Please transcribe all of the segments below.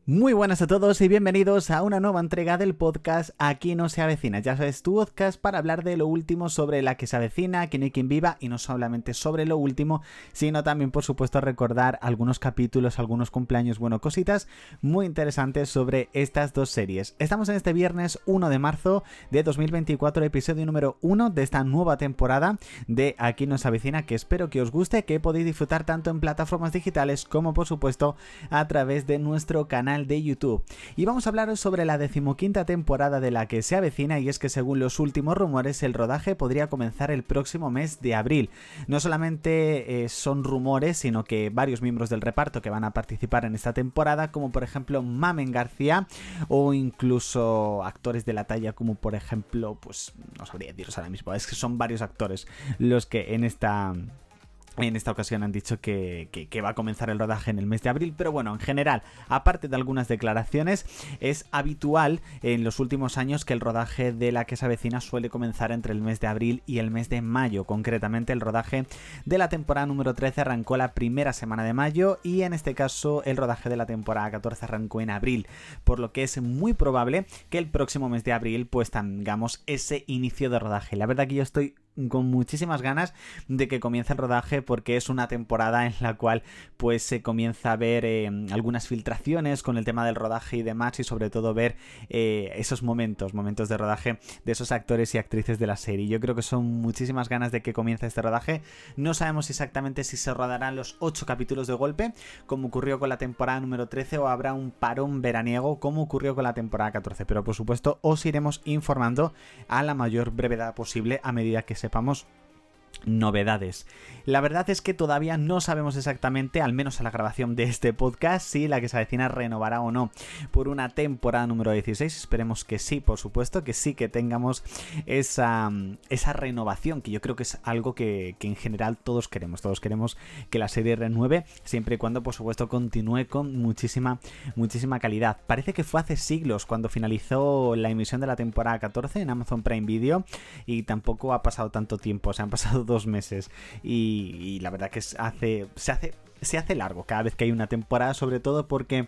Muy buenas a todos y bienvenidos a una nueva entrega del podcast Aquí no se avecina. Ya sabes, tu podcast para hablar de lo último sobre la que se avecina, quién hay quien viva, y no solamente sobre lo último, sino también, por supuesto, recordar algunos capítulos, algunos cumpleaños, bueno, cositas muy interesantes sobre estas dos series. Estamos en este viernes 1 de marzo de 2024, episodio número 1 de esta nueva temporada de Aquí no se avecina, que espero que os guste, que podéis disfrutar tanto en plataformas digitales como, por supuesto, a través de nuestro canal de YouTube. Y vamos a hablaros sobre la 15ª temporada de la que se avecina, y es que según los últimos rumores el rodaje podría comenzar el próximo mes de abril. No solamente son rumores, sino que varios miembros del reparto que van a participar en esta temporada, como por ejemplo Mamen García, o incluso actores de la talla como por ejemplo, pues no sabría deciros ahora mismo, es que son varios actores los que en esta ocasión han dicho que va a comenzar el rodaje en el mes de abril, pero bueno, en general, aparte de algunas declaraciones, es habitual en los últimos años que el rodaje de la que se avecina suele comenzar entre el mes de abril y el mes de mayo. Concretamente, el rodaje de la temporada número 13 arrancó la primera semana de mayo y en este caso el rodaje de la temporada 14 arrancó en abril, por lo que es muy probable que el próximo mes de abril pues tengamos ese inicio de rodaje. La verdad que yo estoy con muchísimas ganas de que comience el rodaje, porque es una temporada en la cual pues se comienza a ver algunas filtraciones con el tema del rodaje y demás, y sobre todo ver esos momentos de rodaje de esos actores y actrices de la serie. Yo creo que son muchísimas ganas de que comience este rodaje. No sabemos exactamente si se rodarán los 8 capítulos de golpe, como ocurrió con la temporada número 13, o habrá un parón veraniego, como ocurrió con la temporada 14, pero por supuesto os iremos informando a la mayor brevedad posible a medida que sepamos novedades. La verdad es que todavía no sabemos exactamente, al menos a la grabación de este podcast, si la que se avecina renovará o no por una temporada número 16. Esperemos que sí, por supuesto, que sí, que tengamos esa renovación, que yo creo que es algo que en general todos queremos que la serie renueve, siempre y cuando por supuesto continúe con muchísima calidad. Parece que fue hace siglos cuando finalizó la emisión de la temporada 14 en Amazon Prime Video, y tampoco ha pasado tanto tiempo, se han pasado 2 meses, y la verdad que se hace largo cada vez que hay una temporada, sobre todo porque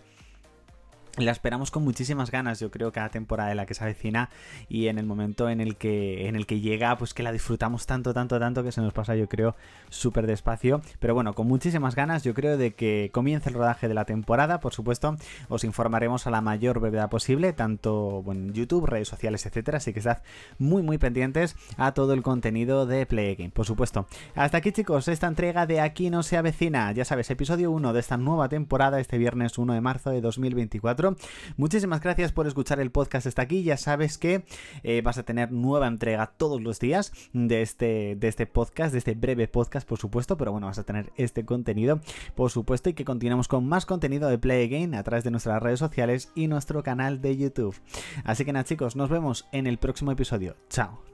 la esperamos con muchísimas ganas, yo creo, cada temporada de la que se avecina, y en el momento en el que llega, pues que la disfrutamos tanto que se nos pasa, yo creo, súper despacio. Pero bueno, con muchísimas ganas, yo creo, de que comience el rodaje de la temporada. Por supuesto, os informaremos a la mayor brevedad posible, tanto en YouTube, redes sociales, etcétera, así que estad muy pendientes a todo el contenido de Play Game, por supuesto. Hasta aquí, chicos, esta entrega de Aquí no se avecina, ya sabes, episodio 1 de esta nueva temporada, este viernes 1 de marzo de 2024. Muchísimas gracias por escuchar el podcast hasta aquí. Ya sabes que vas a tener nueva entrega todos los días de este podcast, de este breve podcast, por supuesto, pero bueno, vas a tener este contenido, por supuesto, y que continuemos con más contenido de Play Again a través de nuestras redes sociales y nuestro canal de YouTube. Así que nada, chicos, nos vemos en el próximo episodio. Chao.